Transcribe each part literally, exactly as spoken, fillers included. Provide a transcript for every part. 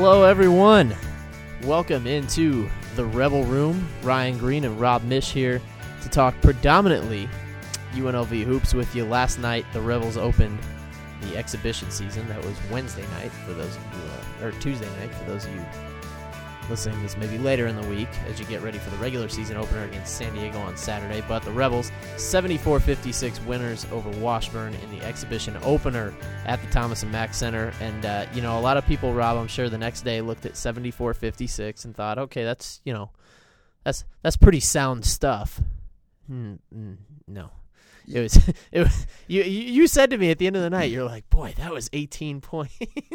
Hello, everyone. Welcome into the Rebel Room. Ryan Green and Rob Mish here to talk predominantly U N L V hoops with you. Last night, the Rebels opened the exhibition season. That was Wednesday night for those of you, uh, or Tuesday night for those of you listening to this maybe later in the week as you get ready for the regular season opener against San Diego on Saturday. But the Rebels, seventy-four fifty-six winners over Washburn in the exhibition opener at the Thomas and Mack Center. And, uh, you know, a lot of people, Rob, I'm sure the next day looked at seventy-four fifty-six and thought, okay, that's, you know, that's that's pretty sound stuff. Mm, mm, no. It was, it was you, you said to me at the end of the night, you're like, boy, that was eighteen points.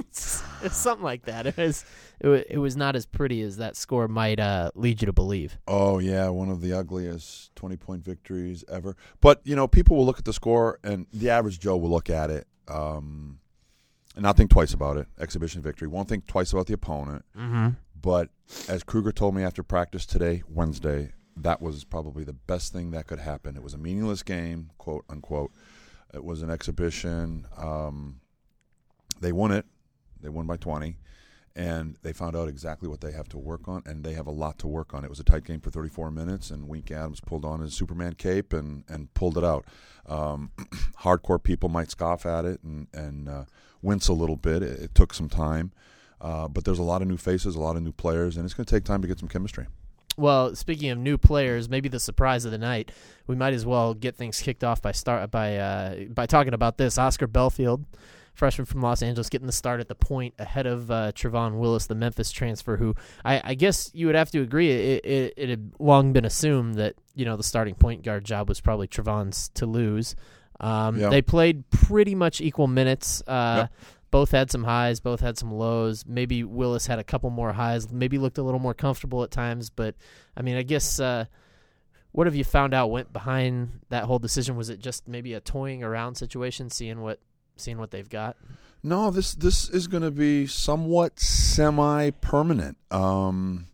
It's something like that. It was, it was, it was not as pretty as that score might uh, lead you to believe. Oh, yeah, one of the ugliest twenty-point victories ever. But, you know, people will look at the score, and the average Joe will look at it um, and not think twice about it. Exhibition victory. Won't think twice about the opponent. Mm-hmm. But as Kruger told me after practice today, Wednesday, that was probably the best thing that could happen. It was a meaningless game, quote, unquote. It was an exhibition. Um, they won it. They won by twenty. And they found out exactly what they have to work on, and they have a lot to work on. It was a tight game for thirty-four minutes, and Wink Adams pulled on his Superman cape and, and pulled it out. Um, hardcore people might scoff at it and, and uh, wince a little bit. It, it took some time. Uh, but there's a lot of new faces, a lot of new players, and it's going to take time to get some chemistry. Well, speaking of new players, maybe the surprise of the night, we might as well get things kicked off by start by uh, by talking about this. Oscar Belfield, freshman from Los Angeles, getting the start at the point ahead of uh, Trevon Willis, the Memphis transfer, who I, I guess you would have to agree it, it, it had long been assumed that, you know, the starting point guard job was probably Trevon's to lose. Um, yeah. They played pretty much equal minutes. Uh, yep. Both had some highs, both had some lows. Maybe Willis had a couple more highs, maybe looked a little more comfortable at times. But, I mean, I guess uh, what have you found out went behind that whole decision? Was it just maybe a toying around situation, seeing what seeing what they've got? No, this this is going to be somewhat semi-permanent. Um,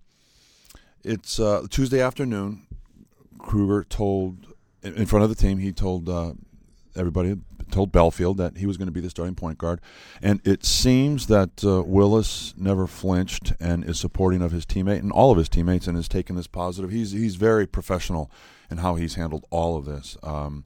it's uh, Tuesday afternoon. Kruger told, in front of the team, he told uh, everybody, told Belfield that he was going to be the starting point guard. And it seems that uh, Willis never flinched and is supporting of his teammate and all of his teammates and has taken this positive. He's he's very professional in how he's handled all of this. Um,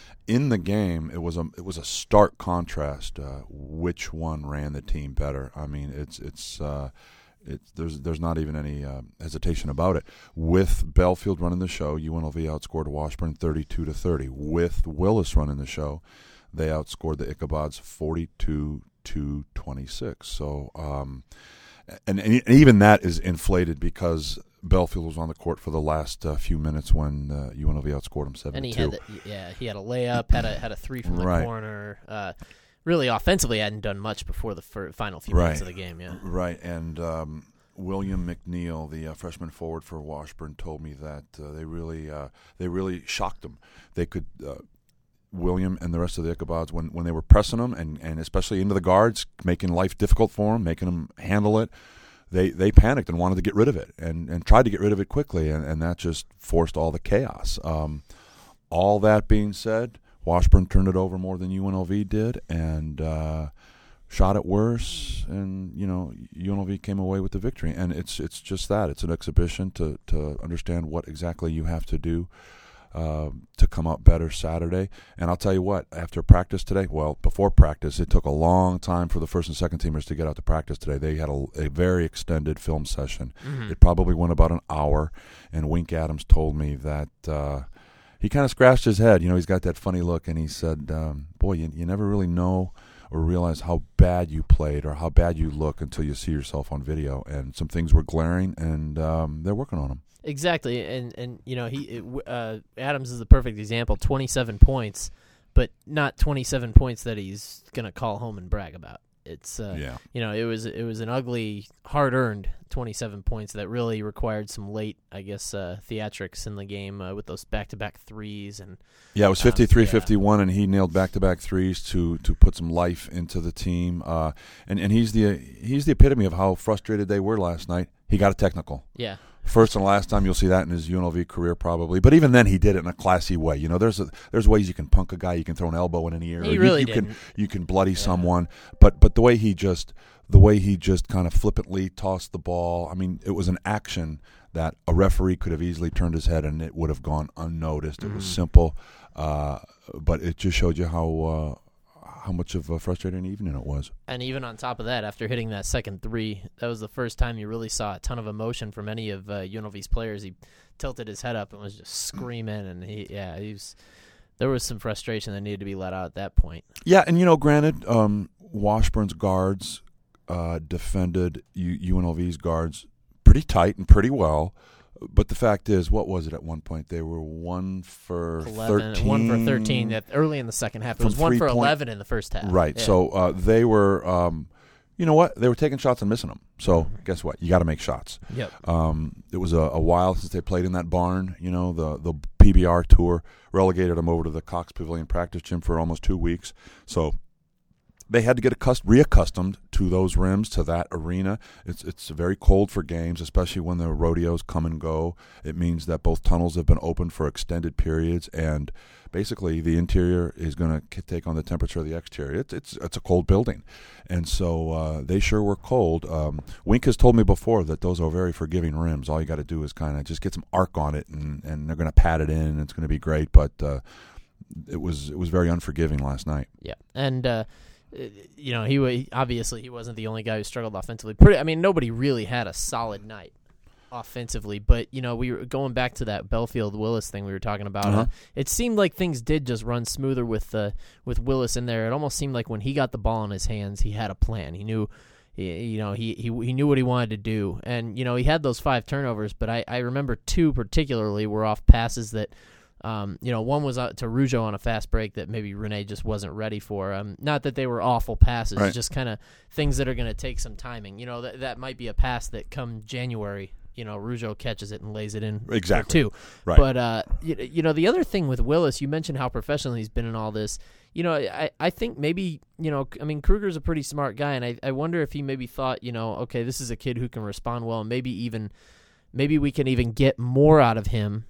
in the game, it was a it was a stark contrast uh, which one ran the team better. I mean, it's it's uh, it's there's there's not even any uh, hesitation about it. With Belfield running the show, U N L V outscored Washburn thirty-two to thirty. With Willis running the show, they outscored the Ichabods forty-two to twenty-six. So, um, and, and even that is inflated because Belfield was on the court for the last uh, few minutes when uh, U N L V outscored him seven to two. And he had, the, yeah, he had a layup, had a had a three from the right. corner. Uh, really, offensively, hadn't done much before the fir- final few right. minutes of the game. Yeah, right. And um, William McNeil, the uh, freshman forward for Washburn, told me that uh, they really uh, they really shocked them. They could. Uh, William and the rest of the Ichabods, when, when they were pressing them and, and especially into the guards, making life difficult for them, making them handle it, they they panicked and wanted to get rid of it and, and tried to get rid of it quickly, and, and that just forced all the chaos. Um, all that being said, Washburn turned it over more than U N L V did and uh, shot it worse, and you know U N L V came away with the victory. And it's it's just that. It's an exhibition to, to understand what exactly you have to do Uh, to come out better Saturday. And I'll tell you what, after practice today, well, before practice, it took a long time for the first and second teamers to get out to practice today. They had a, a very extended film session. Mm-hmm. It probably went about an hour, and Wink Adams told me that uh, he kind of scratched his head. You know, he's got that funny look, and he said, um, boy, you, you never really know or realize how bad you played or how bad you look until you see yourself on video. And some things were glaring, and um, they're working on them. Exactly, and and you know he uh, Adams is the perfect example. twenty-seven points, but not twenty-seven points that he's gonna call home and brag about. It's uh, yeah. you know it was it was an ugly, hard earned twenty-seven points that really required some late, I guess, uh, theatrics in the game uh, with those back to back threes and yeah, it was fifty-three fifty-one, um, yeah. and he nailed back to back threes to to put some life into the team. Uh, and and he's the he's the epitome of how frustrated they were last night. He got a technical. Yeah. First and last time you'll see that in his U N L V career, probably. But even then, he did it in a classy way. You know, there's a, there's ways you can punk a guy, you can throw an elbow in an ear, he or really you, you didn't. can you can bloody yeah. someone. But but the way he just the way he just kind of flippantly tossed the ball. I mean, it was an action that a referee could have easily turned his head and it would have gone unnoticed. Mm-hmm. It was simple, uh, but it just showed you how. Uh, how much of a frustrating evening it was. And even on top of that, after hitting that second three, that was the first time you really saw a ton of emotion from any of uh, U N L V's players. He tilted his head up and was just screaming, and he, yeah, he was. There was some frustration that needed to be let out at that point. Yeah, and you know, granted, um, Washburn's guards uh, defended U- UNLV's guards pretty tight and pretty well. But the fact is, what was it at one point? They were one for eleven, thirteen. One for thirteen at, early in the second half. It was one for point, eleven in the first half. Right. Yeah. So uh, they were, um, you know what? They were taking shots and missing them. So mm-hmm. guess what? You got to make shots. Yep. Um, it was a, a while since they played in that barn. You know, the the P B R tour relegated them over to the Cox Pavilion practice gym for almost two weeks. So they had to get accust- reaccustomed to those rims, to that arena. It's it's very cold for games, especially when the rodeos come and go. It means that both tunnels have been open for extended periods, and basically the interior is going to take on the temperature of the exterior. It's it's it's a cold building, and so uh, they sure were cold. Um, Wink has told me before that those are very forgiving rims. All you got to do is kind of just get some arc on it, and, and they're going to pat it in, and it's going to be great. But uh, it was it was very unforgiving last night. Yeah, and. Uh You know, he obviously he wasn't the only guy who struggled offensively. Pretty, I mean, nobody really had a solid night offensively. But you know, we were going back to that Belfield Willis thing we were talking about. Uh-huh. Uh, it seemed like things did just run smoother with uh, with Willis in there. It almost seemed like when he got the ball in his hands, he had a plan. He knew, he, you know, he, he he knew what he wanted to do. And you know, he had those five turnovers, but I, I remember two particularly were off passes that. Um, you know, one was uh, to Rougeau on a fast break that maybe Rene just wasn't ready for. Um, not that they were awful passes, right. just kind of things that are going to take some timing. You know, that that might be a pass that come January, you know, Rougeau catches it and lays it in exactly. for two. Right. But, uh, you, you know, the other thing with Willis, you mentioned how professional he's been in all this. You know, I, I think maybe, you know, I mean, Kruger's a pretty smart guy, and I, I wonder if he maybe thought, you know, okay, this is a kid who can respond well, and maybe even, maybe we can even get more out of him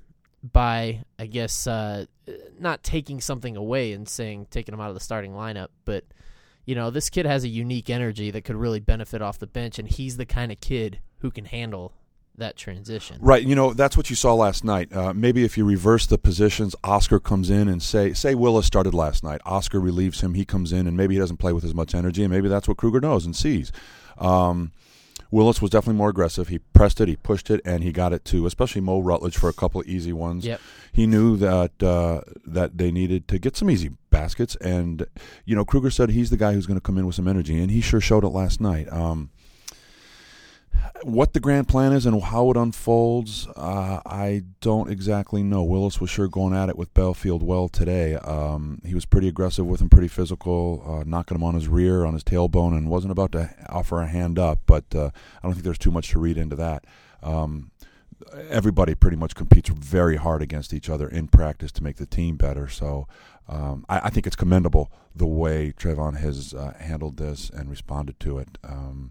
by, I guess, uh, not taking something away and saying, taking him out of the starting lineup, but, you know, this kid has a unique energy that could really benefit off the bench, and he's the kind of kid who can handle that transition. Right. You know, that's what you saw last night. Uh, maybe if you reverse the positions, Oscar comes in and say, say Willis started last night. Oscar relieves him. He comes in, and maybe he doesn't play with as much energy, and maybe that's what Kruger knows and sees. Um Willis was definitely more aggressive. He pressed it, he pushed it, and he got it to, especially Mo Rutledge for a couple of easy ones. Yep. He knew that uh, that they needed to get some easy baskets, and you know, Kruger said he's the guy who's going to come in with some energy, and he sure showed it last night. Um, what the grand plan is and how it unfolds, uh, I don't exactly know. Willis was sure going at it with Belfield well today. Um, he was pretty aggressive with him, pretty physical, uh, knocking him on his rear, on his tailbone, and wasn't about to offer a hand up. But uh, I don't think there's too much to read into that. Um, everybody pretty much competes very hard against each other in practice to make the team better. So um, I, I think it's commendable the way Trevon has uh, handled this and responded to it. Um,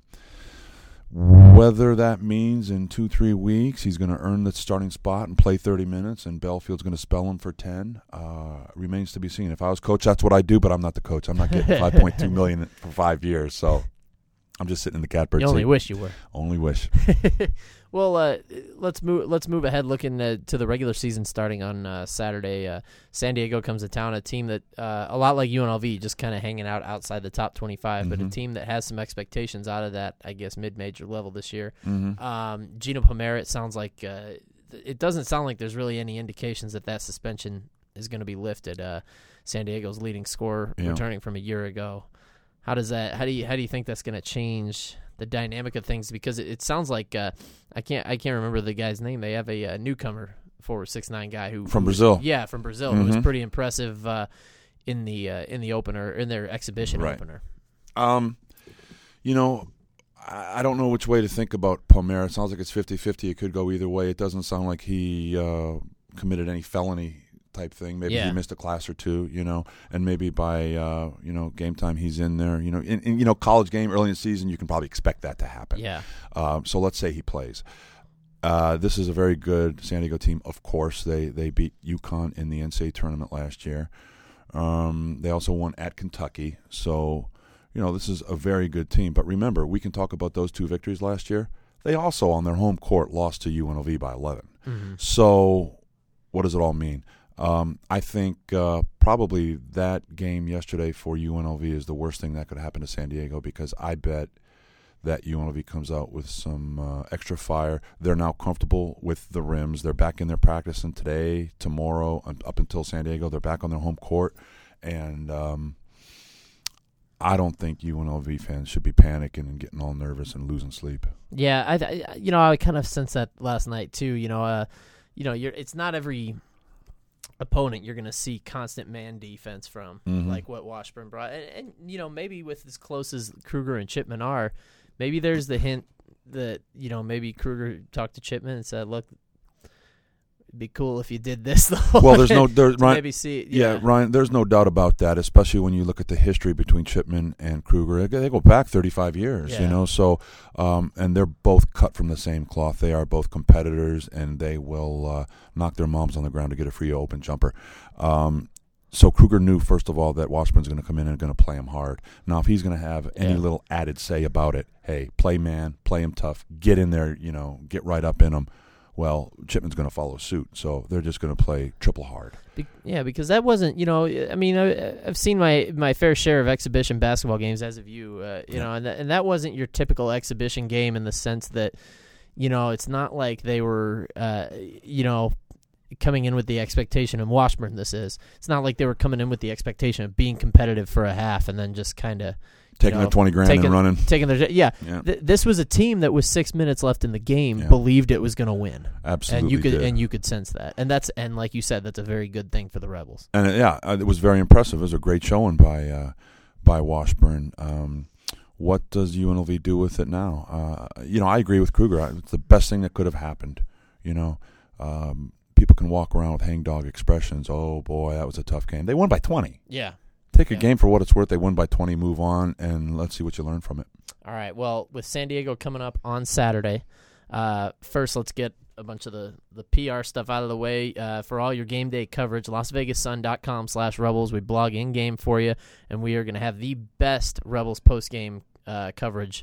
Whether that means in two, three weeks he's going to earn the starting spot and play thirty minutes and Belfield's going to spell him for ten uh, remains to be seen. If I was coach, that's what I'd do, but I'm not the coach. I'm not getting five point two million dollars for five years, so I'm just sitting in the catbird seat. You only wish you were. Only wish. Well, uh, let's move. Let's move ahead. Looking uh, to the regular season starting on uh, Saturday, uh, San Diego comes to town. A team that uh, a lot like U N L V, just kind of hanging out outside the top twenty-five, mm-hmm. but a team that has some expectations out of that, I guess, mid-major level this year. Mm-hmm. Um, Gino Pomera, it sounds like uh, it doesn't sound like there's really any indications that that suspension is going to be lifted. Uh, San Diego's leading scorer, yeah. returning from a year ago. How does that? How do you how do you think that's going to change the dynamic of things? Because it, it sounds like uh, I can't I can't remember the guy's name. They have a, a newcomer, forward six nine guy who from who Brazil. Was, yeah, from Brazil, mm-hmm. who was pretty impressive uh, in the uh, in the opener in their exhibition right. opener. Um, you know, I, I don't know which way to think about Pomera. It sounds like it's fifty-fifty. It could go either way. It doesn't sound like he uh, committed any felony type thing. Maybe yeah. he missed a class or two, you know, and maybe by uh, you know game time he's in there. You know, in, in you know college game early in the season, you can probably expect that to happen. Yeah. Um, so let's say he plays. Uh, this is a very good San Diego team. Of course, they, they beat UConn in the N C A A tournament last year. Um, they also won at Kentucky. So, you know, this is a very good team. But remember, we can talk about those two victories last year. They also, on their home court, lost to U N L V by eleven. Mm-hmm. So what does it all mean? Um, I think uh, probably that game yesterday for U N L V is the worst thing that could happen to San Diego, because I bet that U N L V comes out with some uh, extra fire. They're now comfortable with the rims. They're back in their practice, and today, tomorrow, up until San Diego, they're back on their home court. And um, I don't think U N L V fans should be panicking and getting all nervous and losing sleep. Yeah, I, I you know, I kind of sensed that last night too. You know, uh, you know, you're it's not every opponent you're going to see constant man defense from, mm-hmm. like what Washburn brought. And, and, you know, maybe with as close as Kruger and Chipman are, maybe there's the hint that, you know, maybe Kruger talked to Chipman and said, look, it'd be cool if you did this. Though. Well, there's no, there's, Ryan, maybe see it, yeah. yeah, Ryan, there's no doubt about that, especially when you look at the history between Chipman and Kruger. They go back thirty-five years, yeah. you know, so, um, and they're both cut from the same cloth. They are both competitors, and they will uh, knock their moms on the ground to get a free open jumper. Um, so Kruger knew, first of all, that Washburn's going to come in and going to play him hard. Now, if he's going to have any yeah. little added say about it, hey, play man, play him tough, get in there, you know, get right up in him. Well, Chipman's going to follow suit, so they're just going to play triple hard. Be- yeah, because that wasn't, you know, I mean, I, I've seen my, my fair share of exhibition basketball games, as have you, uh, you yeah. know, and, th- and that wasn't your typical exhibition game in the sense that, you know, it's not like they were, uh, you know, coming in with the expectation, and Washburn this is, it's not like they were coming in with the expectation of being competitive for a half and then just kind of, Taking you know, their twenty grand taking, and running. Taking their yeah. yeah. Th- this was a team that with six minutes left in the game yeah. believed it was going to win. Absolutely, and you could did. and you could sense that, and that's and like you said, that's a very good thing for the Rebels. And uh, yeah, uh, it was very impressive. It was a great showing by uh, by Washburn. Um, what does U N L V do with it now? Uh, you know, I agree with Kruger. It's the best thing that could have happened. You know, um, people can walk around with hangdog expressions. Oh boy, that was a tough game. They won by twenty. Yeah. Take a yeah. game for what it's worth. They win by twenty, move on, and let's see what you learn from it. All right. Well, with San Diego coming up on Saturday, uh, first let's get a bunch of the, the P R stuff out of the way. Uh, for all your game day coverage, Las Vegas Sun dot com slash Rebels. We blog in-game for you, and we are going to have the best Rebels post-game uh, coverage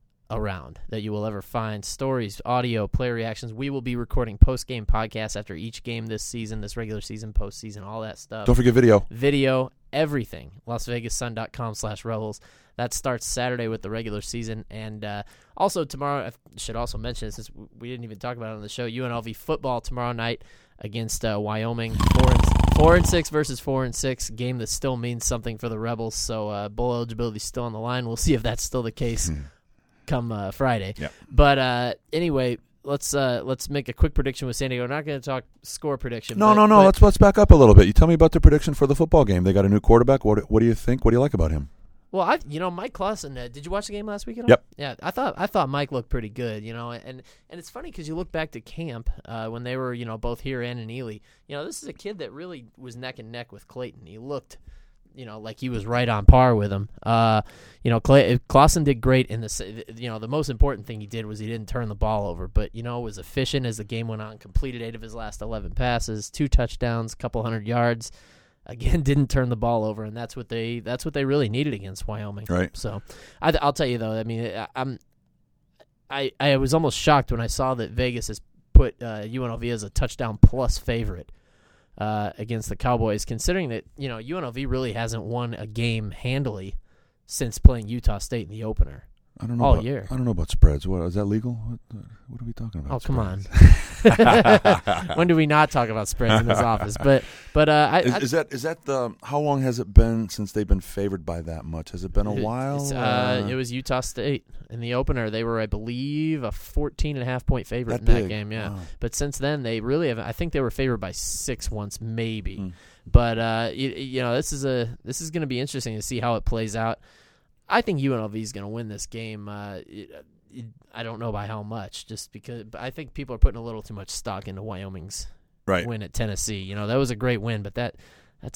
around that you will ever find. Stories, audio, player reactions. We will be recording post-game podcasts after each game this season, this regular season, postseason, all that stuff. Don't forget video. Video, everything. Las Vegas Sun dot com slash Rebels. That starts Saturday with the regular season. And uh, also tomorrow, I should also mention, since we didn't even talk about it on the show, U N L V football tomorrow night against uh, Wyoming. Four and, four and six versus four and six. Game that still means something for the Rebels. So uh, bowl eligibility is still on the line. We'll see if that's still the case come uh, Friday. Yep. But uh, anyway, let's uh, let's make a quick prediction with San Diego. We're not going to talk score prediction. No, but, no, no. but, let's let's back up a little bit. You tell me about the prediction for the football game. They got a new quarterback. What what do you think? What do you like about him? Well, I you know Mike Clausen. Uh, did you watch the game last week at all? Yep. Yeah, I thought I thought Mike looked pretty good. You know, and and it's funny because you look back to camp uh, when they were you know both here and in Ely. You know, this is a kid that really was neck and neck with Clayton. He looked, you know, like he was right on par with him. Uh, you know, Clay, Clausen did great in this. You know, the most important thing he did was he didn't turn the ball over, but you know, was efficient as the game went on. Completed eight of his last eleven passes, two touchdowns, couple hundred yards. Again, didn't turn the ball over, and that's what they that's what they really needed against Wyoming. Right. So, I, I'll tell you though. I mean, I, I'm I I was almost shocked when I saw that Vegas has put uh, U N L V as a touchdown plus favorite uh, against the Cowboys, considering that you know U N L V really hasn't won a game handily since playing Utah State in the opener. I don't know all about, year. I don't know about spreads. What is that legal? What, what are we talking about? Oh, spreads? come on. When do we not talk about spreads in this office? But but uh, I, is, I, is that is that the how long has it been since they've been favored by that much? Has it been a while? Uh, uh, it was Utah State in the opener. They were, I believe, a fourteen and a half point favorite that in big. that game. Yeah, wow. But since then they really have. I think they were favored by six once, maybe. Mm. But uh, you, you know, this is a this is going to be interesting to see how it plays out. I think U N L V is going to win this game. Uh, it, it, I don't know by how much, just because but I think people are putting a little too much stock into Wyoming's right. win at Tennessee. You know, that was a great win, but that that's a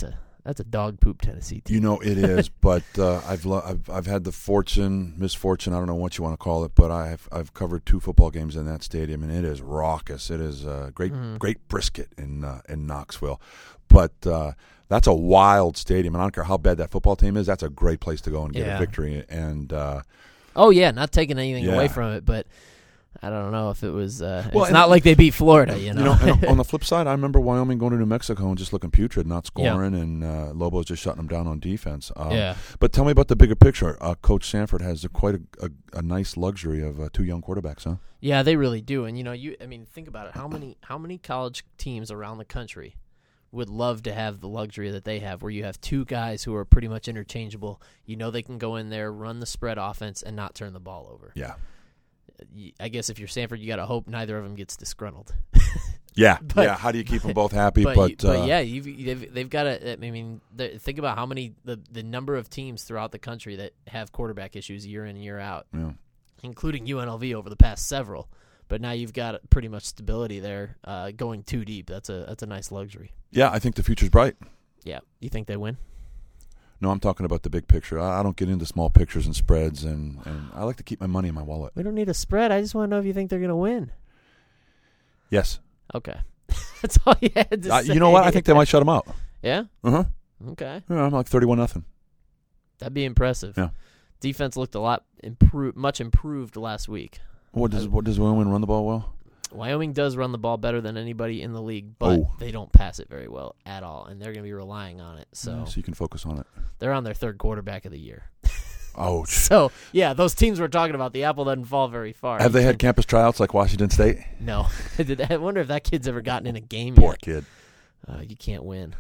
that's a dog poop Tennessee team. You know it is, but uh, I've, lo- I've I've had the fortune, misfortune, I don't know what you want to call it, but I've I've covered two football games in that stadium, and it is raucous. It is a great mm. great brisket in uh, in Knoxville, but uh, that's a wild stadium, and I don't care how bad that football team is. That's a great place to go and get yeah. a victory. And uh, oh yeah, not taking anything yeah. away from it, but. I don't know if it was. Uh, well, it's not like they beat Florida, you know. You know, and on the flip side, I remember Wyoming going to New Mexico and just looking putrid, not scoring, yeah. and uh, Lobo's just shutting them down on defense. Um, yeah. But tell me about the bigger picture. Uh, Coach Sanford has a, quite a, a, a nice luxury of uh, two young quarterbacks, huh? Yeah, they really do. And you know, you. I mean, think about it. How many how many college teams around the country would love to have the luxury that they have, where you have two guys who are pretty much interchangeable? You know, they can go in there, run the spread offense, and not turn the ball over. Yeah. I guess if you're Sanford, you got to hope neither of them gets disgruntled. yeah, but, yeah. How do you keep them both happy? But, but, you, but uh, yeah, you've, they've, they've got to. I mean, think about how many the the number of teams throughout the country that have quarterback issues year in and year out, yeah. including U N L V over the past several. But now you've got pretty much stability there, uh, going too deep. That's a that's a nice luxury. Yeah, I think the future's bright. Yeah, you think they win? No, I'm talking about the big picture. I, I don't get into small pictures and spreads, and, and I like to keep my money in my wallet. We don't need a spread. I just want to know if you think they're going to win. Yes. Okay. That's all you had to uh, say. You know what? I think they might shut them out. Yeah? Uh-huh. Okay. Yeah, I'm like thirty-one nothing. That'd be impressive. Yeah. Defense looked a lot improved, much improved last week. What does what does Wyoming run the ball well? Wyoming does run the ball better than anybody in the league, but oh. they don't pass it very well at all, and they're going to be relying on it. So, yeah, so you can focus on it. They're on their third quarterback of the year. Ouch. So, yeah, those teams we're talking about, the apple doesn't fall very far. Have they had campus tryouts like Washington State? No. I wonder if that kid's ever gotten in a game Poor yet. kid. Uh, you can't win.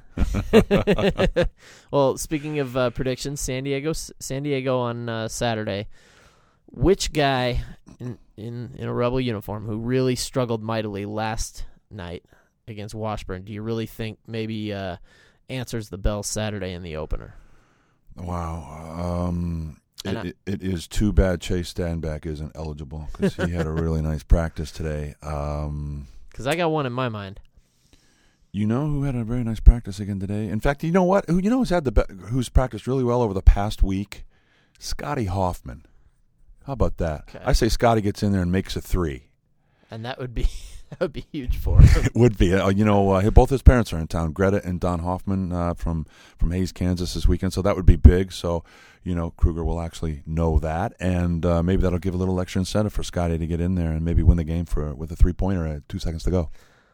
Well, speaking of uh, predictions, San Diego, San Diego on uh, Saturday. Which guy in, in in a Rebel uniform who really struggled mightily last night against Washburn do you really think maybe uh, answers the bell Saturday in the opener? Wow. Um, it, I, it, it is too bad Chase Standback isn't eligible because he had a really nice practice today. Because um, I got one in my mind. You know who had a very nice practice again today? In fact, you know what? Who you know who's had the be- who's practiced really well over the past week? Scotty Hoffman. How about that? Okay. I say Scotty gets in there and makes a three. And that would be that would be huge for him. It would be. Uh, you know, uh, both his parents are in town, Greta and Don Hoffman uh, from, from Hayes, Kansas this weekend, so that would be big. So, you know, Kruger will actually know that, and uh, maybe that'll give a little extra incentive for Scotty to get in there and maybe win the game for with a three-pointer at two seconds to go.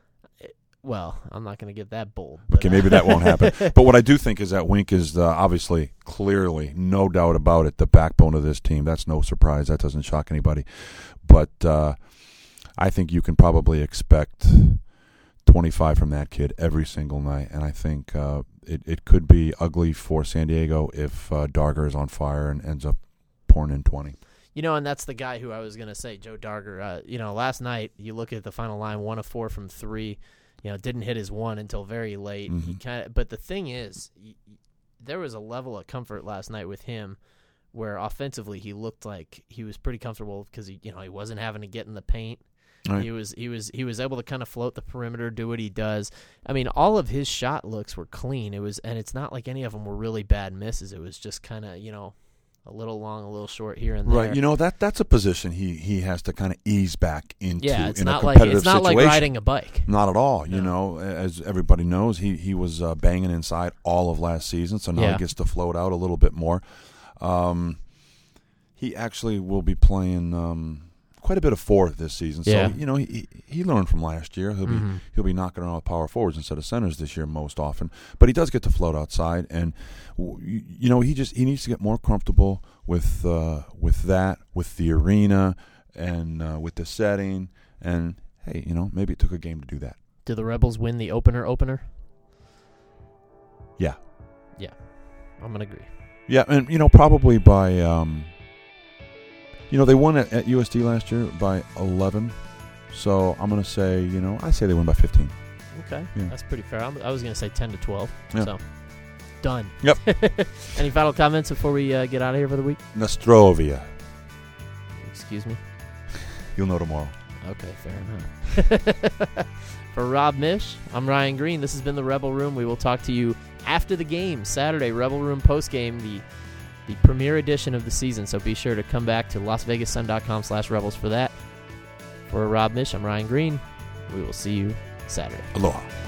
Well, I'm not going to get that bold. Okay, maybe that won't happen. But what I do think is that Wink is uh, obviously, clearly, no doubt about it, the backbone of this team. That's no surprise. That doesn't shock anybody. But uh, I think you can probably expect twenty-five from that kid every single night. And I think uh, it, it could be ugly for San Diego if uh, Darger is on fire and ends up pouring in twenty. You know, and that's the guy who I was going to say, Joe Darger. Uh, you know, last night, you look at the final line, one of four from three. You know, didn't hit his one until very late. Mm-hmm. He kind of, but the thing is, he, there was a level of comfort last night with him, where offensively he looked like he was pretty comfortable because he, you know, he wasn't having to get in the paint. Right. He was, he was, he was able to kind of float the perimeter, do what he does. I mean, all of his shot looks were clean. It was, and it's not like any of them were really bad misses. It was just kind of, you know, a little long, a little short here and there. Right, you know that that's a position he, he has to kind of ease back into. Yeah, it's in not a like competitive it's not situation. like riding a bike. Not at all. No. You know, as everybody knows, he he was uh, banging inside all of last season, so now Yeah. he gets to float out a little bit more. Um, he actually will be playing um, quite a bit of four this season. So Yeah. you know, he he learned from last year. He'll Mm-hmm. be he'll be knocking around power forwards instead of centers this year most often. But he does get to float outside, and you, you know he just he needs to get more comfortable with uh, with that, with the arena, and uh, with the setting. And hey, you know, maybe it took a game to do that. Do the Rebels win the opener? Opener? Yeah, Yeah, I'm gonna agree. yeah, and you know, probably by. Um, You know, they won at, at U S D last year by eleven. So I'm going to say, you know, I say they win by fifteen. Okay, Yeah. that's pretty fair. I'm, I was going to say ten to twelve. Yeah. So, done. Yep. Any final comments before we uh, get out of here for the week? Nostrovia. Excuse me? You'll know tomorrow. Okay, fair enough. For Rob Mish, I'm Ryan Green. This has been the Rebel Room. We will talk to you after the game, Saturday, Rebel Room postgame, the the premier edition of the season. So be sure to come back to las vegas sun dot com slash rebels for that. For Rob Mish, I'm Ryan Green. We will see you Saturday. Aloha.